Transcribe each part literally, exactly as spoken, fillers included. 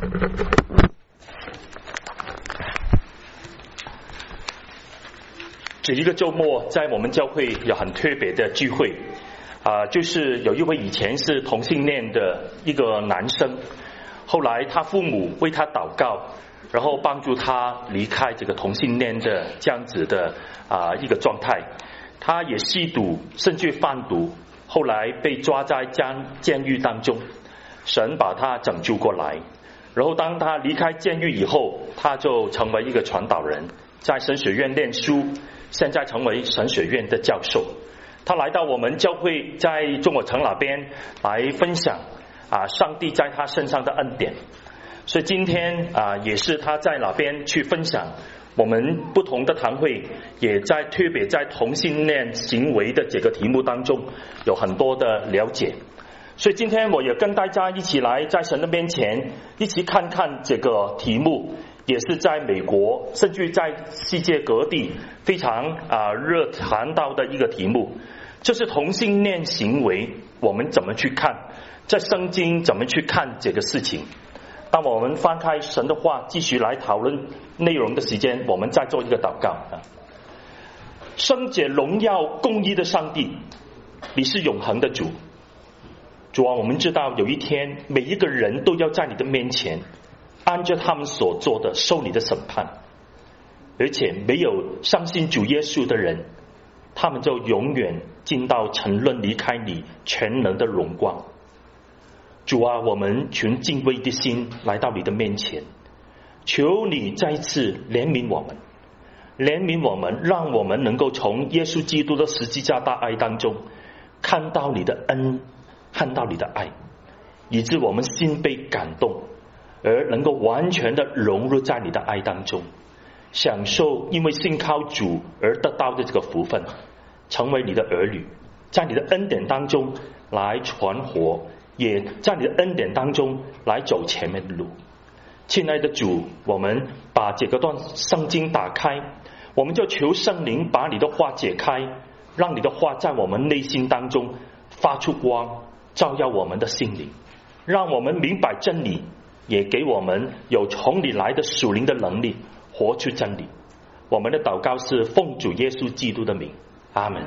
这一个周末在我们教会有很特别的聚会啊、呃，就是有一位以前是同性恋的一个男生，后来他父母为他祷告，然后帮助他离开这个同性恋的这样子的啊、呃、一个状态。他也吸毒甚至贩毒，后来被抓在监监狱当中，神把他拯救过来。然后当他离开监狱以后，他就成为一个传道人，在神学院念书，现在成为神学院的教授。他来到我们教会在中国城那边来分享啊上帝在他身上的恩典。所以今天啊也是他在那边去分享，我们不同的堂会也在特别在同性恋行为的这个题目当中有很多的了解。所以今天我也跟大家一起来在神的面前一起看看这个题目，也是在美国甚至在世界各地非常啊热谈到的一个题目，就是同性恋行为我们怎么去看，在圣经怎么去看这个事情。当我们翻开神的话继续来讨论内容的时间，我们再做一个祷告。圣洁荣耀公义的上帝，你是永恒的主。主啊，我们知道有一天每一个人都要在你的面前按照他们所做的受你的审判，而且没有相信主耶稣的人，他们就永远进到沉沦离开你全能的荣光。主啊，我们全敬畏的心来到你的面前，求你再一次怜悯我们，怜悯我们，让我们能够从耶稣基督的十字架大爱当中看到你的恩，看到你的爱，以致我们心被感动，而能够完全的融入在你的爱当中，享受因为信靠主而得到的这个福分，成为你的儿女，在你的恩典当中来传活，也在你的恩典当中来走前面的路。亲爱的主，我们把这个段圣经打开，我们就求圣灵把你的话解开，让你的话在我们内心当中发出光，照耀我们的心灵，让我们明白真理，也给我们有从你来的属灵的能力，活出真理。我们的祷告是奉主耶稣基督的名，阿们。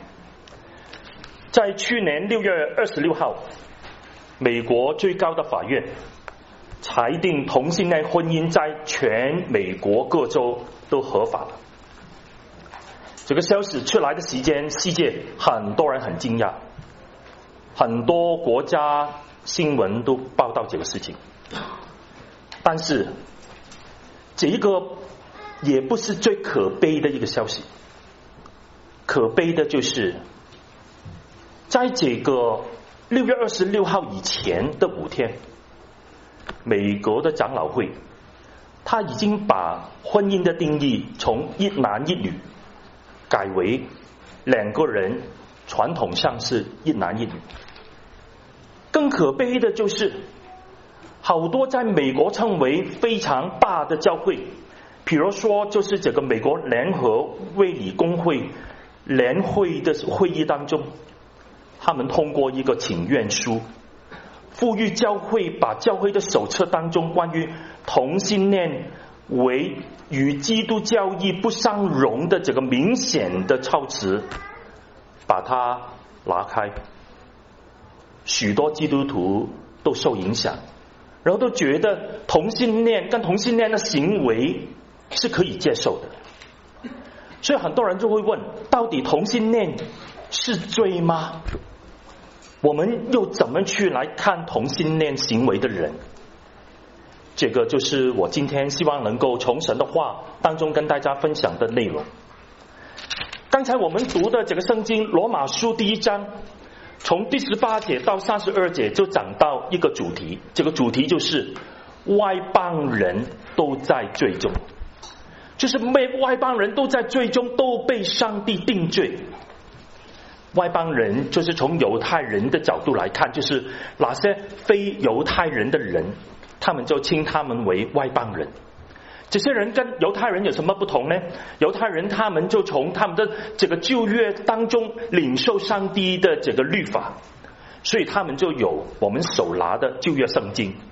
在去年六月二十六号，美国最高的法院裁定同性恋婚姻在全美国各州都合法了。这个消息出来的时间，世界很多人很惊讶，很多国家新闻都报道这个事情。但是这一个也不是最可悲的一个消息，可悲的就是在这个六月二十六号以前的五天，美国的长老会他已经把婚姻的定义从一男一女改为两个人传统上是一男一女。更可悲的就是好多在美国称为非常大的教会，比如说就是这个美国联合卫理公会联会的会议当中，他们通过一个请愿书，呼吁教会把教会的手册当中关于同性恋为与基督教义不相容的这个明显的措辞把它拿开。许多基督徒都受影响，然后都觉得同性恋跟同性恋的行为是可以接受的。所以很多人就会问，到底同性恋是罪吗？我们又怎么去来看同性恋行为的人？这个就是我今天希望能够从神的话当中跟大家分享的内容。刚才我们读的这个圣经罗马书第一章，从第十八节到三十二节就讲到一个主题，这个主题就是外邦人都在罪中，就是外邦人都在罪中，都被上帝定罪。外邦人就是从犹太人的角度来看，就是那些非犹太人的人，他们就称他们为外邦人。这些人跟犹太人有什么不同呢？犹太人他们就从他们的这个旧约当中领受上帝的这个律法，所以他们就有我们手拿的旧约圣经。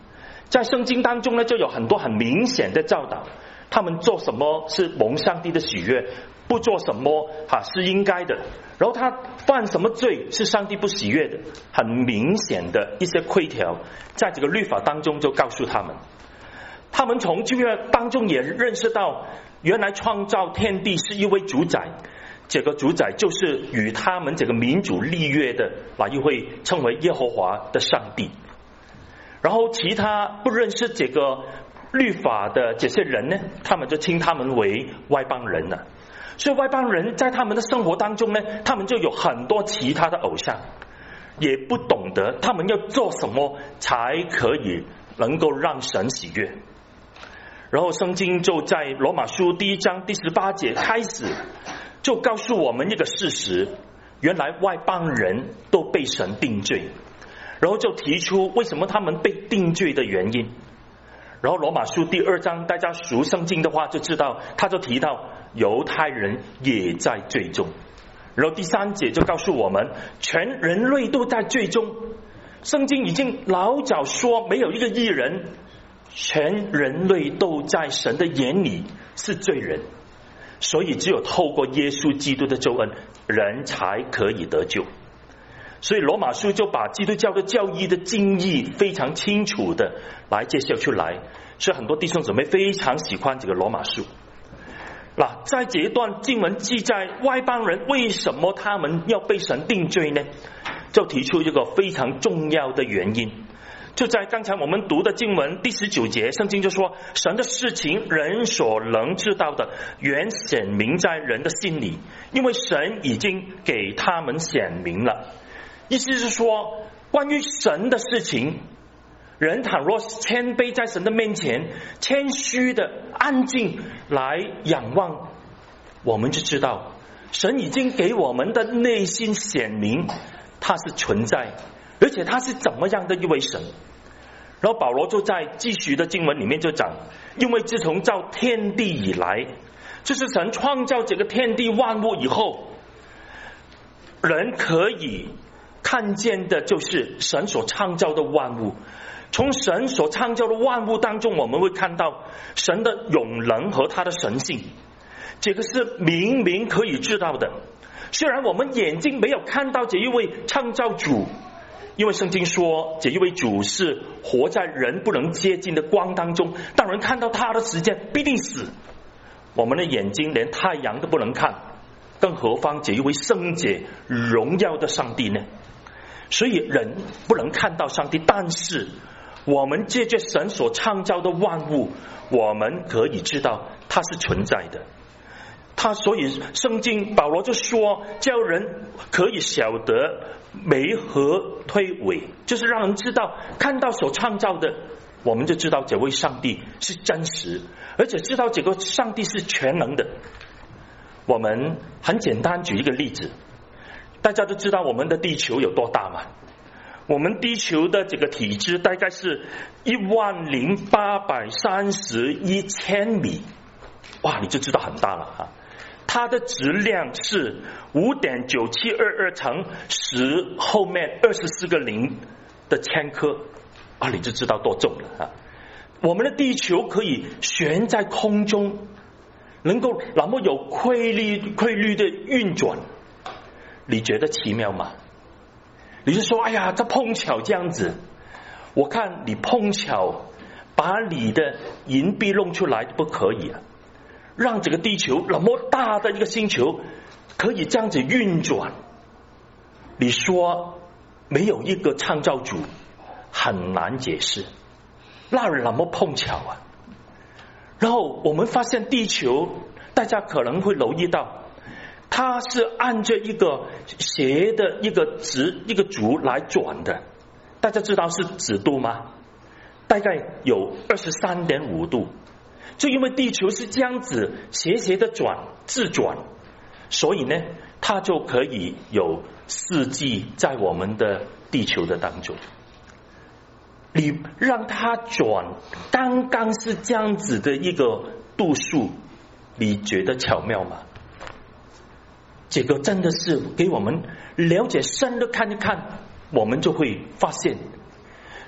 在圣经当中呢，就有很多很明显的教导，他们做什么是蒙上帝的喜悦，不做什么啊是应该的，然后他犯什么罪是上帝不喜悦的，很明显的一些规条，在这个律法当中就告诉他们。他们从旧约当中也认识到，原来创造天地是一位主宰，这个主宰就是与他们这个民族立约的那一位称为耶和华的上帝。然后其他不认识这个律法的这些人呢，他们就称他们为外邦人了。所以外邦人在他们的生活当中呢，他们就有很多其他的偶像，也不懂得他们要做什么才可以能够让神喜悦。然后圣经就在罗马书第一章第十八节开始，就告诉我们一个事实，原来外邦人都被神定罪，然后就提出为什么他们被定罪的原因。然后罗马书第二章，大家熟圣经的话就知道，他就提到犹太人也在罪中。然后第三节就告诉我们，全人类都在罪中。圣经已经老早说没有一个义人，全人类都在神的眼里是罪人，所以只有透过耶稣基督的救恩，人才可以得救。所以罗马书就把基督教的教义的精义非常清楚的来介绍出来，所以很多弟兄姊妹非常喜欢这个罗马书。那在这一段经文记载外邦人为什么他们要被神定罪呢，就提出一个非常重要的原因。就在刚才我们读的经文第十九节，圣经就说，神的事情人所能知道的原显明在人的心里，因为神已经给他们显明了。意思是说，关于神的事情，人倘若谦卑在神的面前，谦虚的安静来仰望，我们就知道神已经给我们的内心显明他是存在，而且他是怎么样的一位神。然后保罗就在继续的经文里面就讲，因为自从造天地以来，就是神创造这个天地万物以后，人可以看见的就是神所创造的万物。从神所创造的万物当中，我们会看到神的永能和他的神性，这个是明明可以知道的。虽然我们眼睛没有看到这一位创造主，因为圣经说这一位主是活在人不能接近的光当中，当人看到他的时间必定死。我们的眼睛连太阳都不能看，更何况这一位圣洁荣耀的上帝呢？所以人不能看到上帝，但是我们借着神所创造的万物，我们可以知道它是存在的。他所以圣经保罗就说，叫人可以晓得梅和推诿，就是让人知道看到所创造的，我们就知道这位上帝是真实，而且知道这个上帝是全能的。我们很简单举一个例子，大家都知道我们的地球有多大吗？我们地球的这个体积大概是一万零八百三十一千米，哇，你就知道很大了啊！它的质量是五点九七二二乘十后面二十四个零的千克啊，你就知道多重了啊！我们的地球可以悬在空中，能够那么有规律规律的运转，你觉得奇妙吗？你就说，哎呀，这碰巧这样子，我看你碰巧把你的银币弄出来不可以啊？让这个地球那么大的一个星球可以这样子运转，你说没有一个创造主很难解释，那那么碰巧啊！然后我们发现地球，大家可能会留意到，它是按着一个斜的一个直一个轴来转的，大家知道是几度吗？大概有二十三点五度。就因为地球是这样子斜斜的转自转，所以呢它就可以有四季在我们的地球的当中。你让它转刚刚是这样子的一个度数，你觉得巧妙吗？这个真的是给我们了解深的看一看，我们就会发现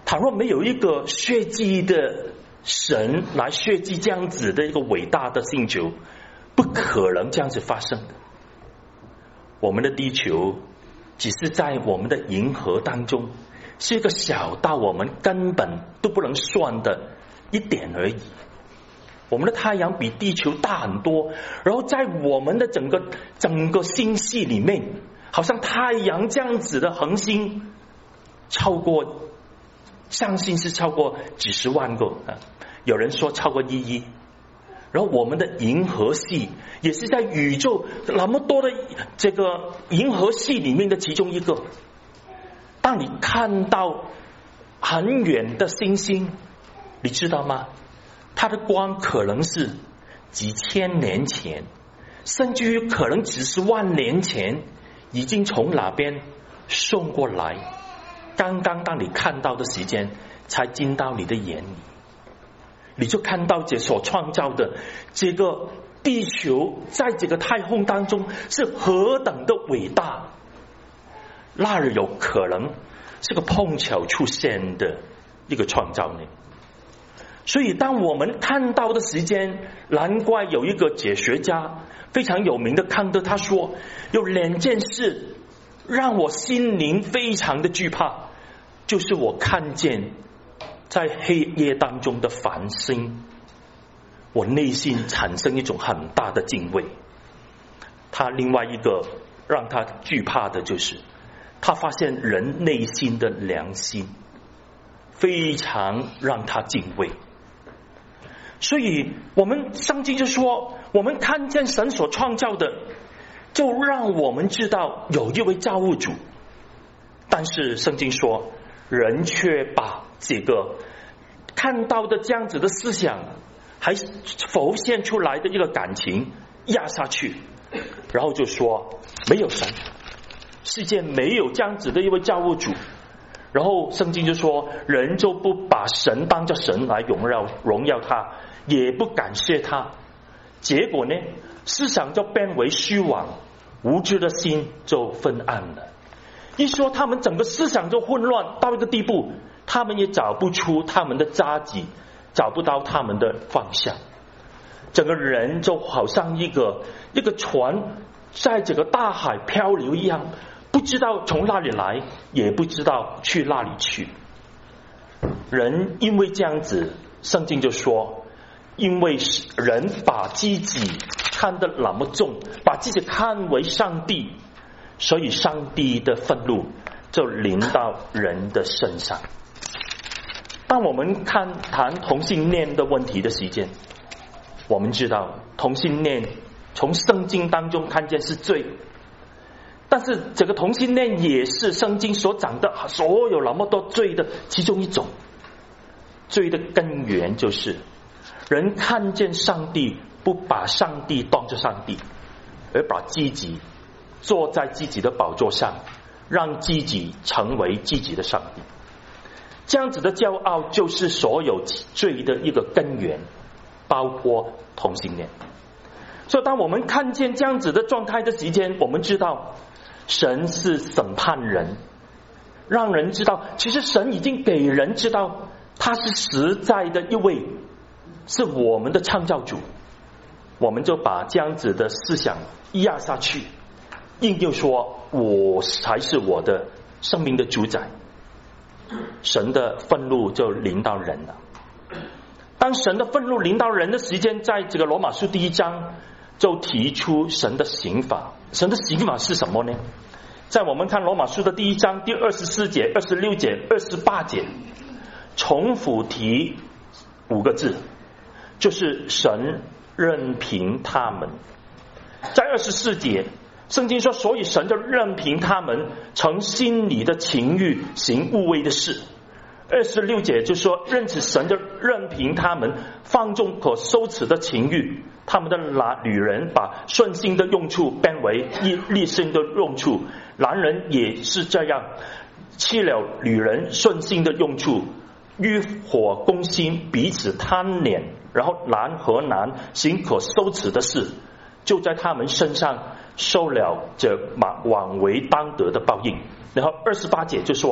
倘若没有一个血祭的神来血祭这样子的一个伟大的星球，不可能这样子发生的。我们的地球只是在我们的银河当中，是一个小到我们根本都不能算的一点而已。我们的太阳比地球大很多，然后在我们的整个整个星系里面，好像太阳这样子的恒星超过，相信是超过几十万个，有人说超过一亿。然后我们的银河系也是在宇宙那么多的这个银河系里面的其中一个。当你看到很远的星星，你知道吗？它的光可能是几千年前，甚至于可能几十万年前已经从哪边送过来，刚刚当你看到的时间才进到你的眼里，你就看到这所创造的这个地球在这个太空当中是何等的伟大。那儿有可能是个碰巧出现的一个创造呢。所以当我们看到的时间，难怪有一个哲学家非常有名的康德，他说有两件事让我心灵非常的惧怕，就是我看见在黑夜当中的繁星，我内心产生一种很大的敬畏。他另外一个让他惧怕的就是他发现人内心的良心，非常让他敬畏。所以我们圣经就说，我们看见神所创造的，就让我们知道有一位造物主。但是圣经说，人却把这个看到的这样子的思想，还浮现出来的一个感情压下去，然后就说没有神，世界没有这样子的一位造物主。然后圣经就说，人就不把神当作神来荣耀荣耀他，也不感谢他。结果呢，思想就变为虚妄，无知的心就昏暗了。一说他们整个思想就混乱到一个地步，他们也找不出他们的扎基，找不到他们的方向。整个人就好像一个一个船在这个大海漂流一样，不知道从哪里来，也不知道去哪里去。人因为这样子，圣经就说，因为人把自己看得那么重，把自己看为上帝，所以上帝的愤怒就临到人的身上。当我们看谈同性恋的问题的时间，我们知道同性恋从圣经当中看见是罪，但是这个同性恋也是圣经所讲的所有那么多罪的其中一种。罪的根源就是人看见上帝，不把上帝当作上帝，而把自己坐在自己的宝座上，让自己成为自己的上帝。这样子的骄傲就是所有罪的一个根源，包括同性恋。所以当我们看见这样子的状态的时间，我们知道神是审判人，让人知道其实神已经给人知道他是实在的一位，是我们的创造主。我们就把这样子的思想压下去，硬就说我才是我的生命的主宰，神的愤怒就临到人了。当神的愤怒临到人的时间，在这个罗马书第一章就提出神的刑罚。神的刑罚是什么呢？在我们看罗马书的第一章第二十四节、二十六节、二十八节，重复提五个字，就是神任凭他们。在二十四节，圣经说，所以神就任凭他们从心里的情欲行污秽的事。二十六节就说，认此神就任凭他们放纵可羞耻的情欲，他们的女人把顺性的用处变为逆性的用处，男人也是这样，弃了女人顺性的用处，欲火攻心，彼此贪恋，然后男和男行可羞耻的事，就在他们身上受了这枉为当得的报应。然后二十八节就说，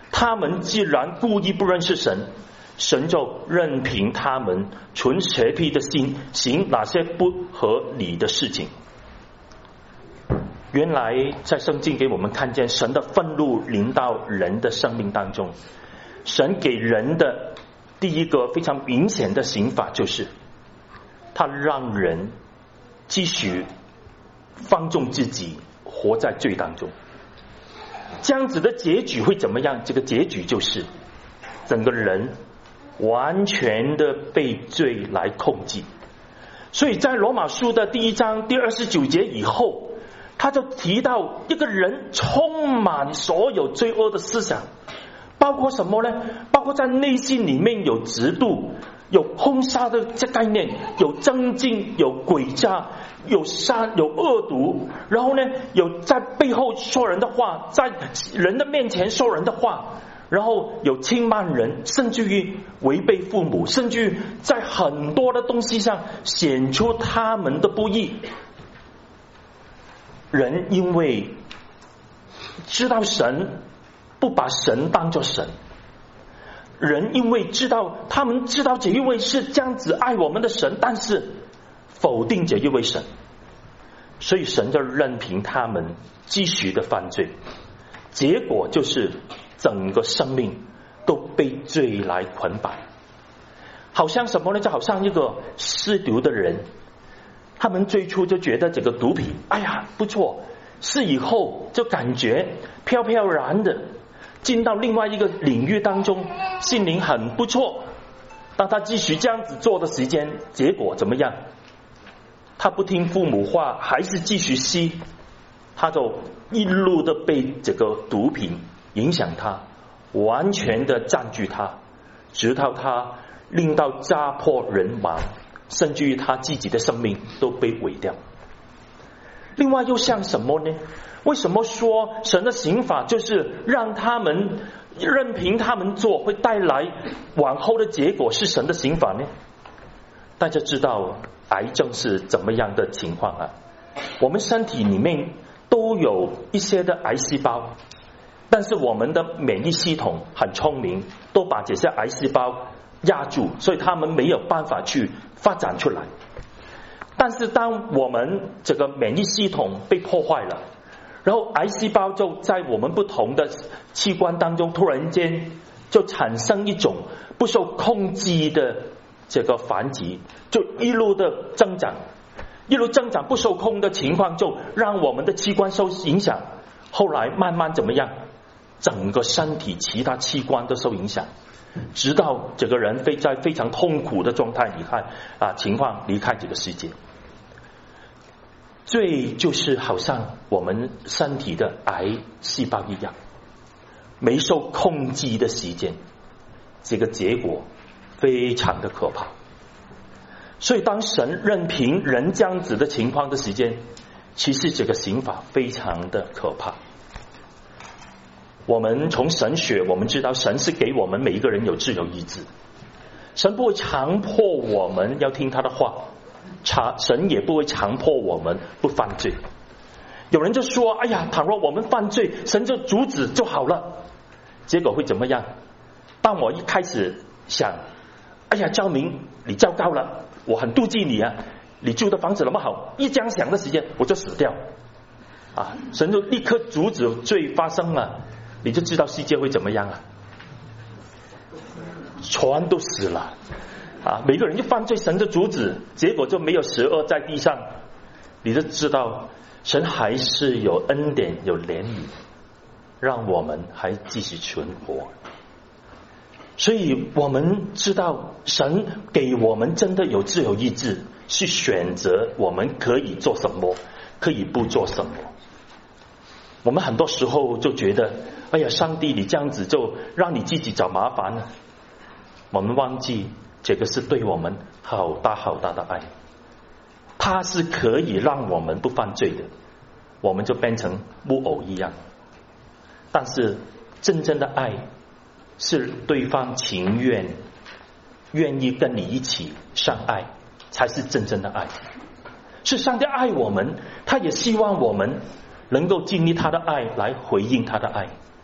他们既然故意不认识神，神就任凭他们存邪僻的心行哪些不合理的事情。原来在圣经给我们看见神的愤怒临到人的生命当中，神给人的第一个非常明显的刑罚就是他让人继续放纵自己，活在罪当中。这样子的结局会怎么样？这个结局就是整个人完全的被罪来控制。所以在罗马书的第一章第二十九节以后，他就提到一个人充满所有罪恶的思想，包括什么呢？包括在内心里面有嫉妒，有轰杀的这概念，有争竞，有诡诈，有杀，有恶毒，然后呢，有在背后说人的话，在人的面前说人的话，然后有轻慢人，甚至于违背父母，甚至于在很多的东西上显出他们的不义。人因为知道神，不把神当作神，人因为知道他们知道这一位是这样子爱我们的神，但是否定这一位神，所以神就任凭他们继续的犯罪，结果就是整个生命都被罪来捆绑。好像什么呢？就好像一个吸毒的人，他们最初就觉得这个毒品哎呀不错，是以后就感觉飘飘然的进到另外一个领域当中，心灵很不错。当他继续这样子做的时间，结果怎么样？他不听父母话，还是继续吸，他就一路的被这个毒品影响他，完全的占据他，直到他令到家破人亡，甚至于他自己的生命都被毁掉。另外又像什么呢？为什么说神的刑罚就是让他们任凭他们做，会带来往后的结果是神的刑罚呢？大家知道癌症是怎么样的情况啊？我们身体里面都有一些的癌细胞，但是我们的免疫系统很聪明，都把这些癌细胞压住，所以他们没有办法去发展出来。但是当我们这个免疫系统被破坏了，然后癌细胞就在我们不同的器官当中突然间就产生一种不受控制的这个繁殖，就一路的增长，一路增长不受控的情况，就让我们的器官受影响。后来慢慢怎么样？整个身体其他器官都受影响，直到这个人非在非常痛苦的状态离开啊情况离开这个世界。罪就是好像我们身体的癌细胞一样，没受控制的时间，这个结果非常的可怕。所以当神任凭人这样子的情况的时间，其实这个刑罚非常的可怕。我们从神学，我们知道神是给我们每一个人有自由意志，神不会强迫我们要听他的话，神也不会强迫我们不犯罪。有人就说哎呀，倘若我们犯罪，神就阻止就好了。结果会怎么样？当我一开始想哎呀昭明你糟糕了，我很妒忌你啊，你住的房子那么好，一这样想的时间我就死掉啊！神就立刻阻止罪发生了，你就知道世界会怎么样啊？全都死了啊！每个人就犯罪，神就阻止，结果就没有十恶在地上。你就知道神还是有恩典有怜悯，让我们还继续存活。所以我们知道神给我们真的有自由意志，去选择我们可以做什么，可以不做什么。我们很多时候就觉得哎呀，上帝你这样子就让你自己找麻烦了。我们忘记这个是对我们好大好大的爱，他是可以让我们不犯罪的，我们就变成木偶一样。但是真正的爱是对方情愿愿意跟你一起相爱，才是真正的爱。是上帝爱我们，他也希望我们能够经历他的爱来回应他的爱。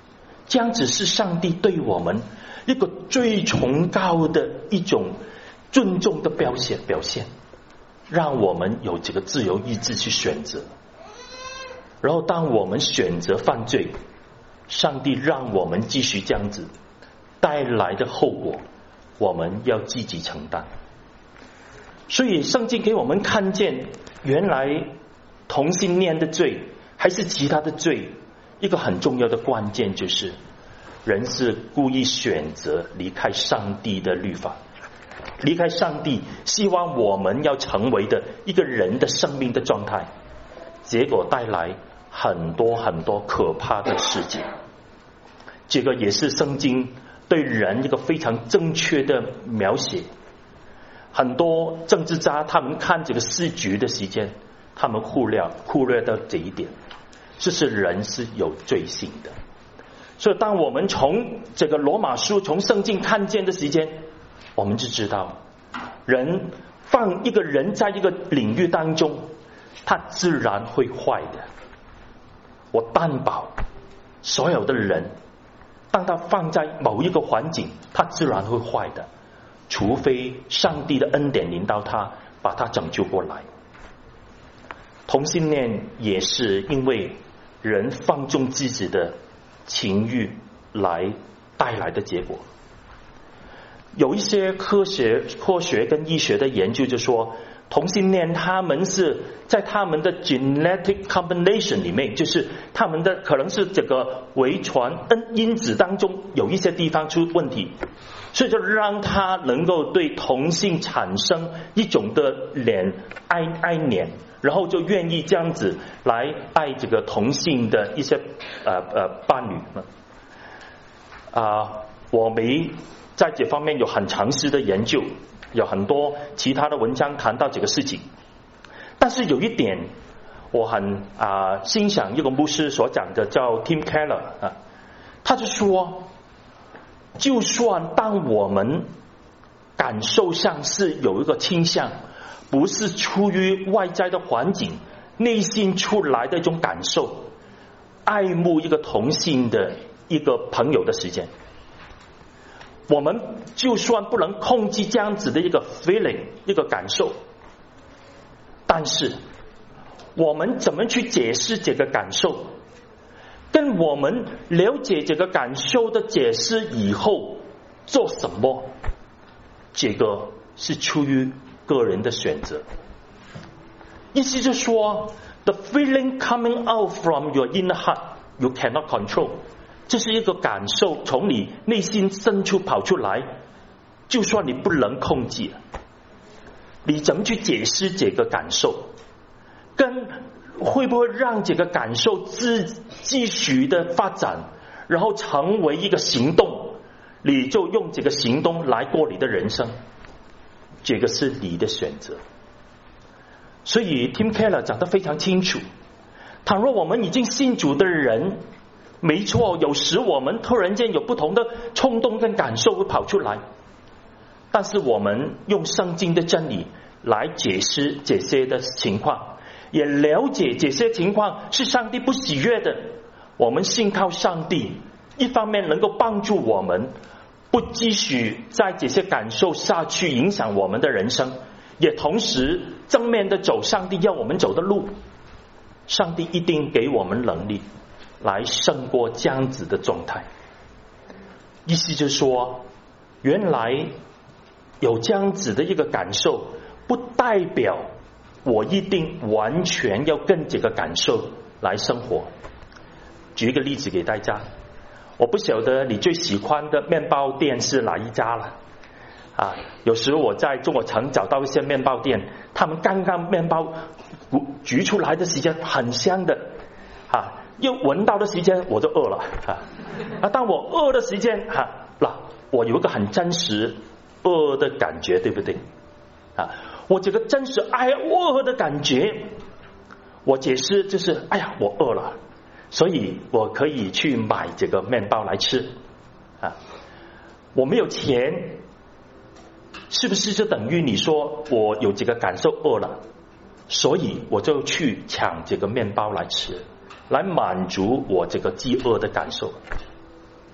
这样子是上帝对我们一个最崇高的一种尊重的表现表现，让我们有这个自由意志去选择。然后当我们选择犯罪，上帝让我们继续这样子，带来的后果我们要积极承担。所以圣经给我们看见，原来同性恋的罪还是其他的罪，一个很重要的关键就是人是故意选择离开上帝的律法，离开上帝希望我们要成为的一个人的生命的状态，结果带来很多很多可怕的事情。这个也是圣经对人一个非常正确的描写。很多政治家他们看这个时局的时间，他们忽略忽略到这一点，就是人是有罪性的。所以当我们从这个罗马书从圣经看见的时间，我们就知道人放一个人在一个领域当中，他自然会坏的。我担保所有的人当他放在某一个环境，他自然会坏的，除非上帝的恩典临到他，把他拯救过来。同性恋也是因为人放纵自己的情欲来带来的结果。有一些科学科学跟医学的研究就说，同性恋他们是在他们的 genetic combination 里面，就是他们的可能是这个遗传因子当中有一些地方出问题，所以就让他能够对同性产生一种的恋爱爱恋，然后就愿意这样子来爱这个同性的一些呃呃伴侣啊、呃，我没在这方面有很长时的研究，有很多其他的文章谈到这个事情。但是有一点我很啊、呃、欣赏一个牧师所讲的，叫 Tim Keller 啊，他就说，就算当我们感受上是有一个倾向，不是出于外在的环境，内心出来的一种感受，爱慕一个同性的一个朋友的时间，我们就算不能控制这样子的一个 feeling 一个感受，但是我们怎么去解释这个感受，跟我们了解这个感受的解释以后做什么，这个是出于个人的选择。意思就是说 the feeling coming out from your inner heart you cannot control， 这是一个感受从你内心深处跑出来，就算你不能控制，你怎么去解释这个感受，跟会不会让这个感受自继续的发展，然后成为一个行动，你就用这个行动来过你的人生，这个是你的选择。所以 Tim Keller 讲得非常清楚，倘若我们已经信主的人，没错，有时我们突然间有不同的冲动跟感受会跑出来，但是我们用圣经的真理来解释这些的情况，也了解这些情况是上帝不喜悦的，我们信靠上帝，一方面能够帮助我们不继续在这些感受下去影响我们的人生，也同时正面的走上帝要我们走的路。上帝一定给我们能力来胜过这样子的状态。意思就是说，原来有这样子的一个感受，不代表我一定完全要跟这个感受来生活。举一个例子给大家，我不晓得你最喜欢的面包店是哪一家了啊？有时我在中国城找到一些面包店，他们刚刚面包焗出来的时间很香的啊，又闻到的时间我就饿了啊！啊，当我饿的时间哈，那、啊、我有一个很真实饿的感觉，对不对啊？我这个真实哎呀饿的感觉，我解释就是哎呀我饿了，所以我可以去买这个面包来吃啊。我没有钱，是不是就等于你说我有这个感受饿了，所以我就去抢这个面包来吃，来满足我这个饥饿的感受？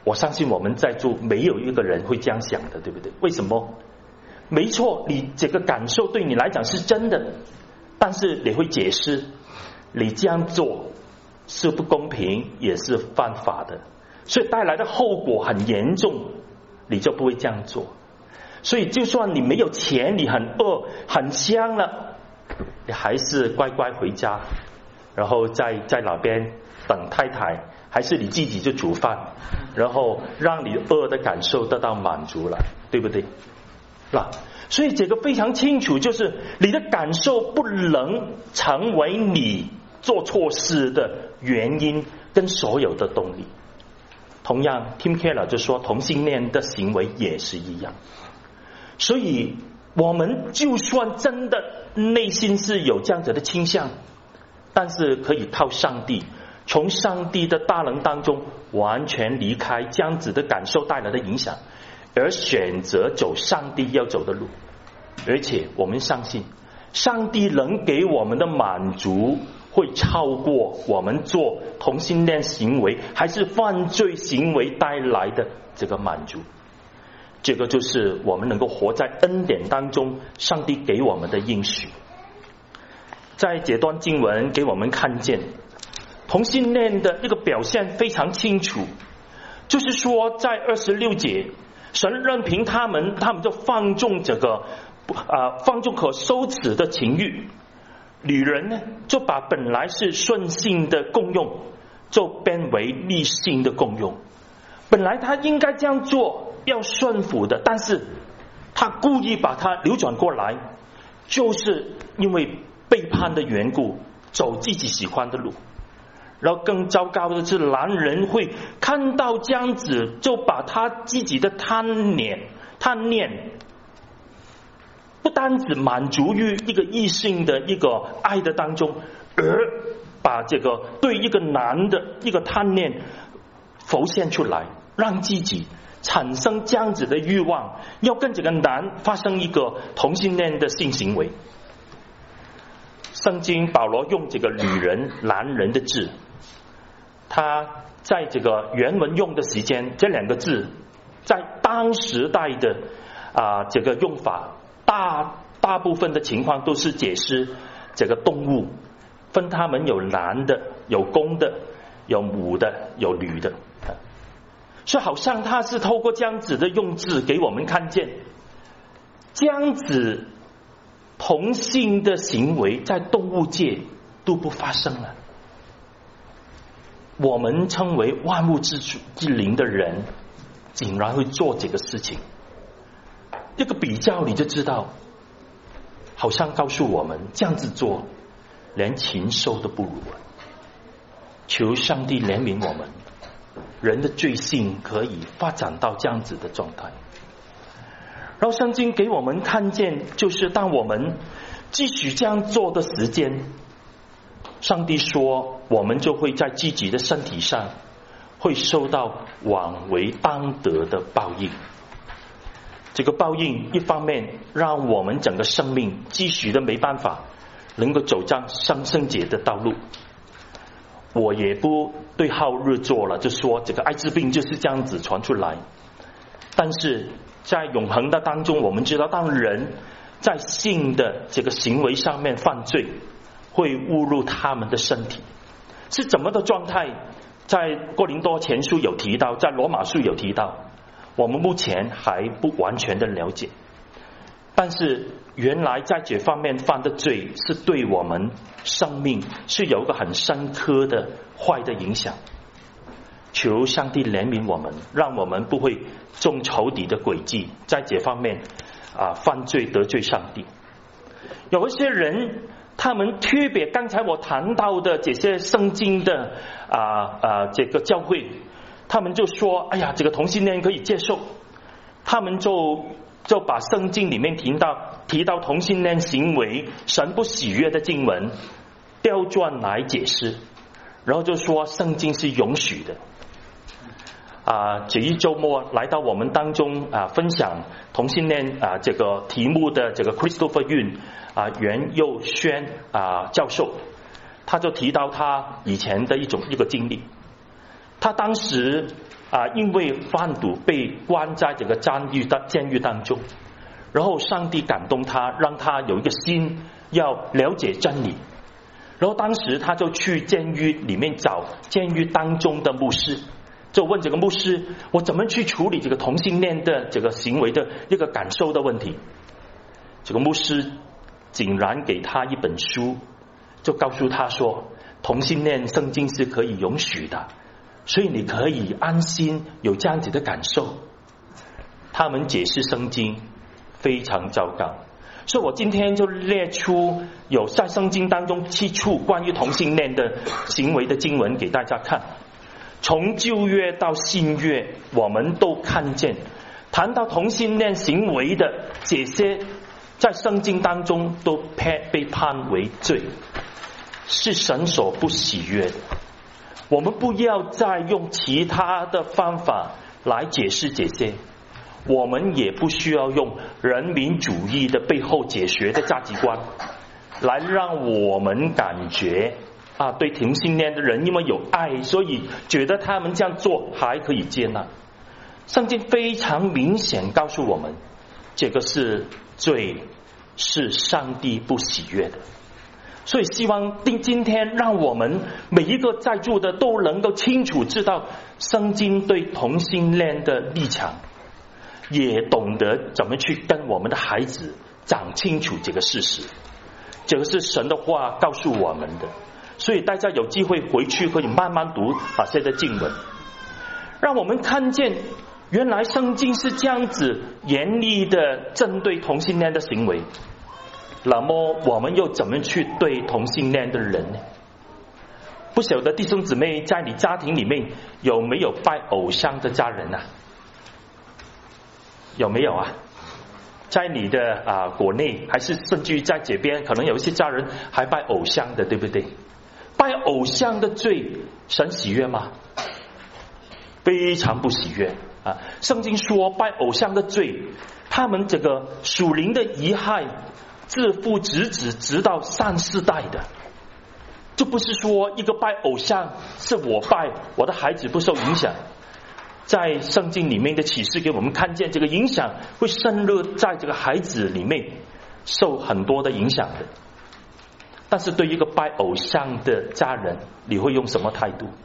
我相信我们在座没有一个人会这样想的，对不对？为什么？没错，你这个感受对你来讲是真的，但是你会解释，你这样做是不公平，也是犯法的，所以带来的后果很严重，你就不会这样做。所以就算你没有钱，你很饿很香了，你还是乖乖回家，然后在在那边等太太，还是你自己就煮饭，然后让你饿的感受得到满足了，对不对？那所以这个非常清楚，就是你的感受不能成为你做错事的原因跟所有的动力。同样 Tim Keller 就说同性恋的行为也是一样。所以我们就算真的内心是有这样子的倾向，但是可以靠上帝，从上帝的大能当中完全离开这样子的感受带来的影响，而选择走上帝要走的路。而且我们相信上帝能给我们的满足会超过我们做同性恋行为还是犯罪行为带来的这个满足。这个就是我们能够活在恩典当中，上帝给我们的应许。在这段经文给我们看见同性恋的一个表现非常清楚，就是说在二十六节，神任凭他们，他们就放纵这个啊、呃、放纵可羞耻的情欲，女人呢就把本来是顺性的共用，就变为逆性的共用。本来他应该这样做，要顺服的，但是他故意把它扭转过来，就是因为背叛的缘故，走自己喜欢的路。然后更糟糕的是，男人会看到这样子，就把他自己的贪念贪念不单只满足于一个异性的一个爱的当中，而把这个对一个男的一个贪念浮现出来，让自己产生这样子的欲望，要跟这个男发生一个同性恋的性行为。圣经保罗用这个女人男人的字，他在这个原文用的时间，这两个字在当时代的啊、呃、这个用法，大大部分的情况都是解释这个动物，分他们有男的有公的有母的有女的，所以好像他是透过这样子的用字给我们看见，这样子同性的行为在动物界都不发生了。我们称为万物之主之灵的人竟然会做这个事情，一个比较你就知道，好像告诉我们这样子做连禽兽都不如。求上帝怜悯我们，人的罪性可以发展到这样子的状态。然后圣经给我们看见，就是当我们继续这样做的时间，上帝说我们就会在自己的身体上会受到枉为当得的报应。这个报应一方面让我们整个生命继续的没办法能够走上上圣洁的道路。我也不对号入座了，就说这个艾滋病就是这样子传出来。但是在永恒的当中，我们知道当人在性的这个行为上面犯罪，会误入他们的身体是怎么的状态，在哥林多前书有提到，在罗马书有提到，我们目前还不完全的了解。但是原来在这方面犯的罪是对我们生命是有一个很深刻的坏的影响。求上帝怜悯我们，让我们不会中仇敌的诡计，在这方面啊犯罪得罪上帝。有一些人他们特别刚才我谈到的这些圣经的啊啊这个教会，他们就说哎呀这个同性恋可以接受，他们就就把圣经里面提到提到同性恋行为神不喜悦的经文调转来解释，然后就说圣经是允许的。啊，这一周末来到我们当中啊，分享同性恋啊这个题目的这个 Christopher Yun 啊袁佑轩啊教授，他就提到他以前的一种一个经历。他当时啊，因为贩毒被关在这个监狱的监狱当中，然后上帝感动他，让他有一个心要了解真理。然后当时他就去监狱里面找监狱当中的牧师，就问这个牧师，我怎么去处理这个同性恋的这个行为的一个感受的问题。这个牧师竟然给他一本书，就告诉他说，同性恋圣经是可以允许的，所以你可以安心有这样子的感受。他们解释圣经非常糟糕，所以我今天就列出有在圣经当中七处关于同性恋的行为的经文给大家看。从旧约到新约，我们都看见谈到同性恋行为的这些，在圣经当中都被判为罪，是神所不喜悦的。我们不要再用其他的方法来解释这些，我们也不需要用人民主义的背后解学的价值观来让我们感觉啊，对同性恋的人因为有爱，所以觉得他们这样做还可以接纳。圣经非常明显告诉我们，这个是罪，是上帝不喜悦的。所以希望今天让我们每一个在座的都能够清楚知道圣经对同性恋的立场，也懂得怎么去跟我们的孩子讲清楚这个事实。这个是神的话告诉我们的，所以大家有机会回去可以慢慢读那些的经文，让我们看见原来圣经是这样子严厉的针对同性恋的行为。那么我们又怎么去对同性恋的人呢？不晓得弟兄姊妹在你家庭里面有没有拜偶像的家人啊？有没有啊？在你的啊国内，还是甚至于在这边，可能有一些家人还拜偶像的，对不对？拜偶像的罪，神喜悦吗？非常不喜悦啊！圣经说拜偶像的罪，他们这个属灵的遗害自父直子直到三四代的，就不是说一个拜偶像是我拜，我的孩子不受影响。在圣经里面的启示给我们看见，这个影响会深入在这个孩子里面，受很多的影响的。但是对一个拜偶像的家人，你会用什么态度？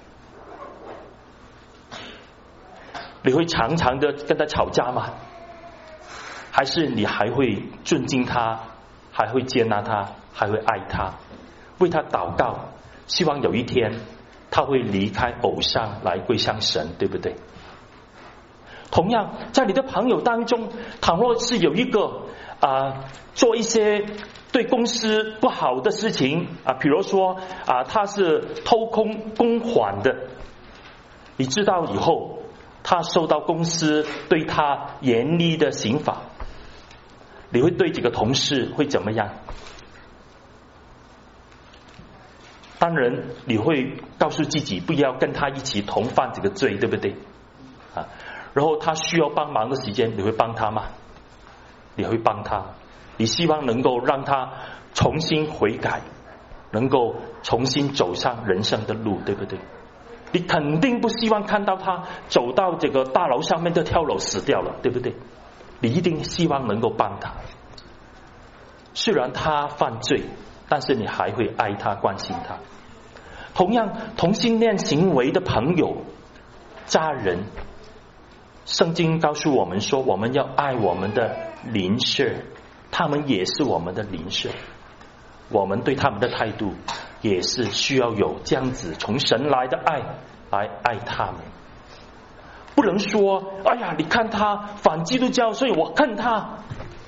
你会常常的跟他吵架吗？还是你还会尊敬他，还会接纳他，还会爱他，为他祷告，希望有一天他会离开偶像来归向神，对不对？同样在你的朋友当中，倘若是有一个啊、呃、做一些对公司不好的事情啊，比如说啊他是偷空公款的，你知道以后他受到公司对他严厉的刑罚，你会对这个同事会怎么样？当然你会告诉自己不要跟他一起同犯这个罪，对不对啊？然后他需要帮忙的时间，你会帮他吗？你会帮他，你希望能够让他重新悔改，能够重新走上人生的路，对不对？你肯定不希望看到他走到这个大楼上面就跳楼死掉了，对不对？你一定希望能够帮他，虽然他犯罪，但是你还会爱他关心他。同样同性恋行为的朋友家人，圣经告诉我们说我们要爱我们的邻舍，他们也是我们的邻舍，我们对他们的态度也是需要有这样子从神来的爱来爱他们。不能说哎呀你看他反基督教所以我恨他，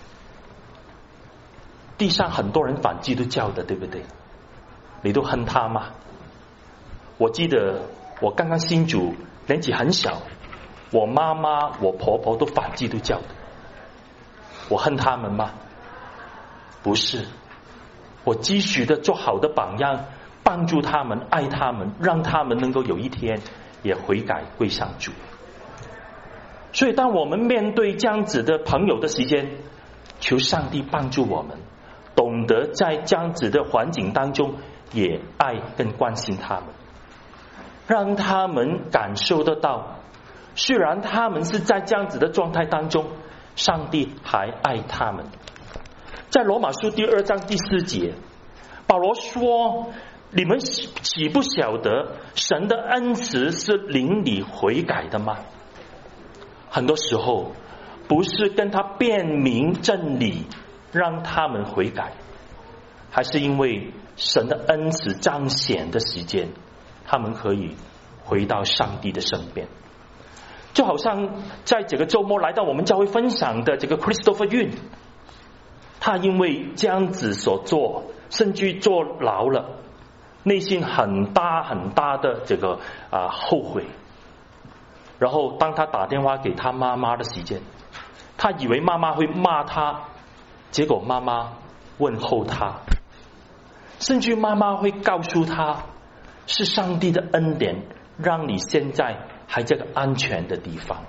地上很多人反基督教的，对不对？你都恨他吗？我记得我刚刚信主年纪很小，我妈妈我婆婆都反基督教的，我恨他们吗？不是，我继续的做好的榜样，帮助他们，爱他们，让他们能够有一天也悔改归向主。所以当我们面对这样子的朋友的时间，求上帝帮助我们懂得在这样子的环境当中也爱跟关心他们，让他们感受得到虽然他们是在这样子的状态当中，上帝还爱他们。在罗马书第二章第四节，保罗说，你们岂不晓得神的恩慈是领你悔改的吗？很多时候不是跟他辩明真理让他们悔改，还是因为神的恩慈彰显的时间，他们可以回到上帝的身边。就好像在这个周末来到我们教会分享的这个 Christopher Yun， 他因为这样子所做，甚至坐牢了，内心很大很大的这个啊后悔。然后当他打电话给他妈妈的时间，他以为妈妈会骂他，结果妈妈问候他，甚至妈妈会告诉他，是上帝的恩典让你现在还在这个安全的地方。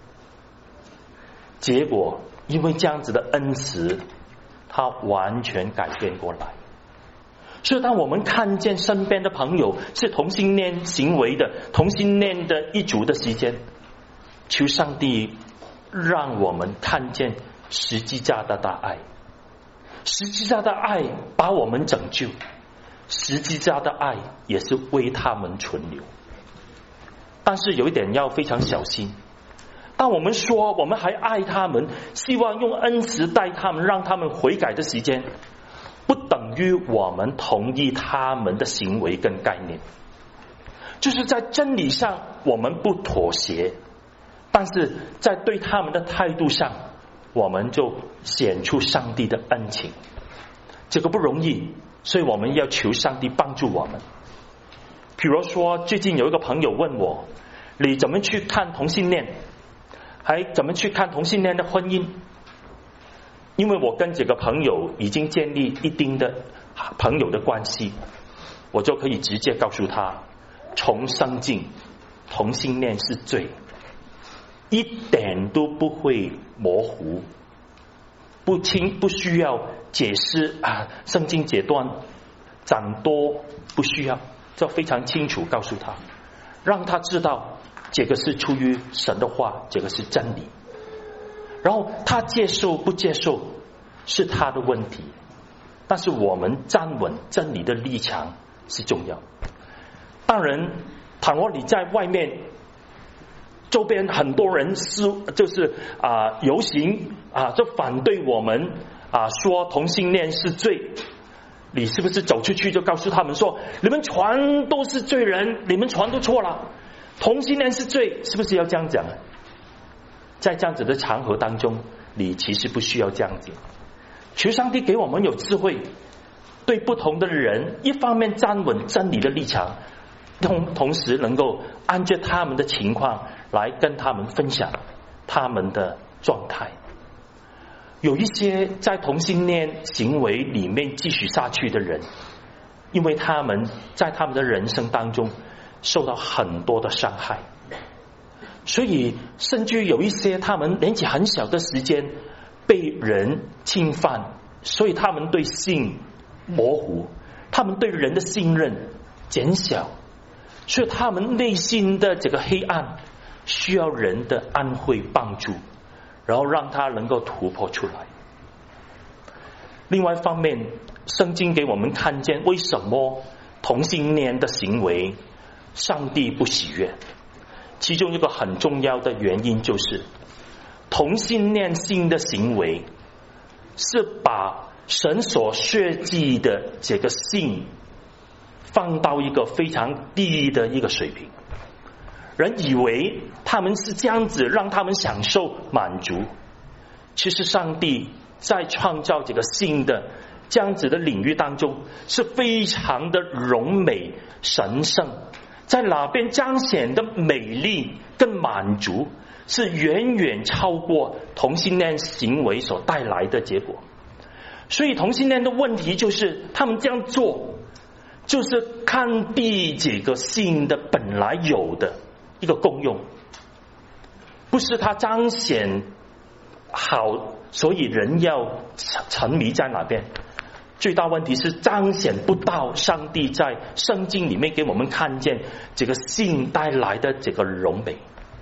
结果因为这样子的恩慈，他完全改变过来。所以当我们看见身边的朋友是同性恋行为的，同性恋的一族的时间，求上帝让我们看见十字架的大爱。十字架的爱把我们拯救，十字架的爱也是为他们存留。但是有一点要非常小心，当我们说我们还爱他们，希望用恩慈待他们，让他们悔改的时间，不等于我们同意他们的行为跟概念。就是在真理上我们不妥协，但是在对他们的态度上，我们就显出上帝的恩情。这个不容易，所以我们要求上帝帮助我们。比如说最近有一个朋友问我，你怎么去看同性恋，还怎么去看同性恋的婚姻？因为我跟这个朋友已经建立一定的朋友的关系，我就可以直接告诉他，从圣经同性恋是罪，一点都不会模糊，不清不需要解释啊，圣经解断长多不需要，就非常清楚告诉他，让他知道这个是出于神的话，这个是真理。然后他接受不接受是他的问题，但是我们站稳真理的立场是重要。当然倘若你在外面周边很多人是就是啊、呃、游行啊，就反对我们啊，说同性恋是罪，你是不是走出去就告诉他们说，你们全都是罪人，你们全都错了，同性恋是罪，是不是要这样讲？在这样子的场合当中，你其实不需要这样子。求上帝给我们有智慧，对不同的人一方面站稳真理的立场，同同时能够按照他们的情况来跟他们分享他们的状态。有一些在同性恋行为里面继续下去的人，因为他们在他们的人生当中受到很多的伤害，所以甚至有一些他们年纪很小的时间被人侵犯，所以他们对性模糊，他们对人的信任减小，所以他们内心的这个黑暗需要人的安慰帮助，然后让他能够突破出来。另外一方面，圣经给我们看见为什么同性恋的行为上帝不喜悦，其中一个很重要的原因就是同性恋性的行为是把神所设计的这个性放到一个非常低的一个水平，人以为他们是这样子让他们享受满足，其实上帝在创造这个性的这样子的领域当中是非常的荣美神圣，在哪边彰显的美丽跟满足是远远超过同性恋行为所带来的结果。所以同性恋的问题就是他们这样做就是看低这个性的本来有的一个功用，不是它彰显好，所以人要沉迷在哪边。最大问题是彰显不到上帝在圣经里面给我们看见这个性带来的这个荣美。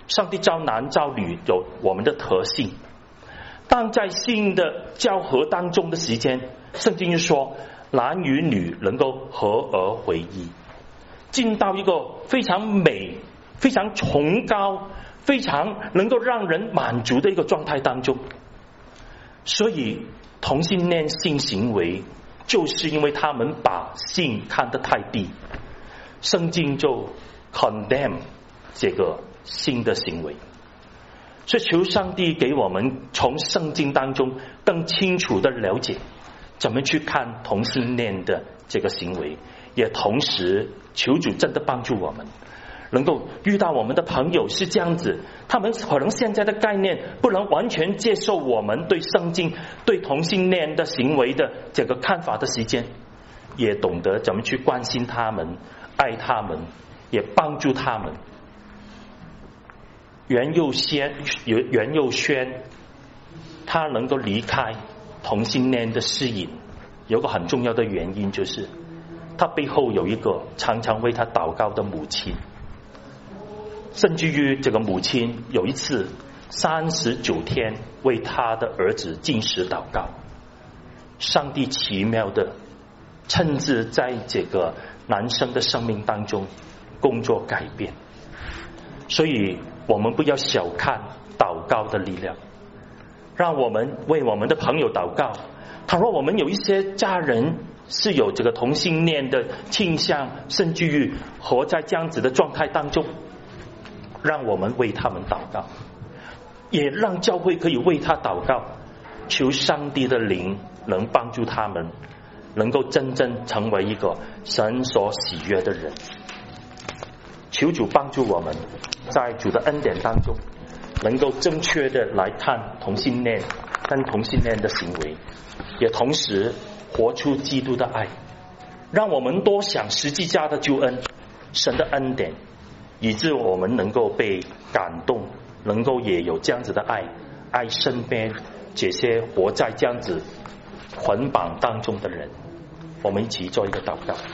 上帝造男造女有我们的特性，但在性的交合当中的时间，圣经就说男与女能够合而为一，进到一个非常美、非常崇高、非常能够让人满足的一个状态当中。所以同性恋性行为就是因为他们把性看得太低，圣经就 condemn 这个性的行为。所以求上帝给我们从圣经当中更清楚的了解怎么去看同性恋的这个行为，也同时求主真的帮助我们能够遇到我们的朋友是这样子，他们可能现在的概念不能完全接受我们对圣经对同性恋的行为的这个看法的时间，也懂得怎么去关心他们，爱他们，也帮助他们。袁佑先袁佑轩他能够离开同性恋的适应，有个很重要的原因，就是他背后有一个常常为他祷告的母亲，甚至于这个母亲有一次三十九天为他的儿子禁食祷告，上帝奇妙的亲自在这个男生的生命当中工作改变。所以我们不要小看祷告的力量，让我们为我们的朋友祷告。倘若我们有一些家人是有这个同性恋的倾向，甚至于活在这样子的状态当中，让我们为他们祷告，也让教会可以为他祷告，求上帝的灵能帮助他们能够真正成为一个神所喜悦的人。求主帮助我们在主的恩典当中能够正确的来看同性恋跟同性恋的行为，也同时活出基督的爱，让我们多想十字架的救恩，神的恩典，以致我们能够被感动，能够也有这样子的爱，爱身边这些活在这样子捆绑当中的人。我们一起做一个祷告。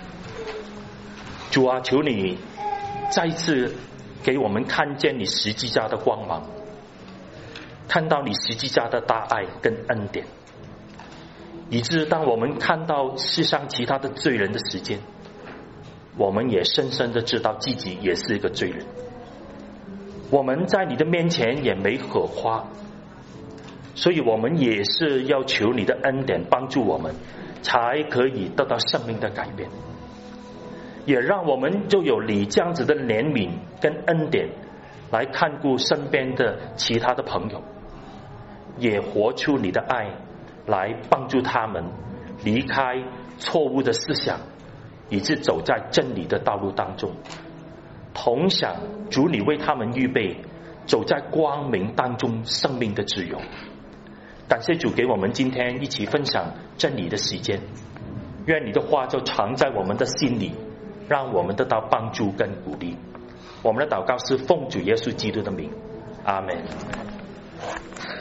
主啊，求你再一次给我们看见你十字架的光芒，看到你十字架的大爱跟恩典，以致当我们看到世上其他的罪人的时间，我们也深深的知道自己也是一个罪人，我们在你的面前也没可夸，所以我们也是要求你的恩典帮助我们，才可以得到生命的改变，也让我们就有你这样子的怜悯跟恩典来看顾身边的其他的朋友，也活出你的爱来帮助他们离开错误的思想，以致走在真理的道路当中，同享主你为他们预备走在光明当中生命的自由。感谢主给我们今天一起分享真理的时间，愿你的话就藏在我们的心里，让我们得到帮助跟鼓励。我们的祷告是奉主耶稣基督的名，阿们。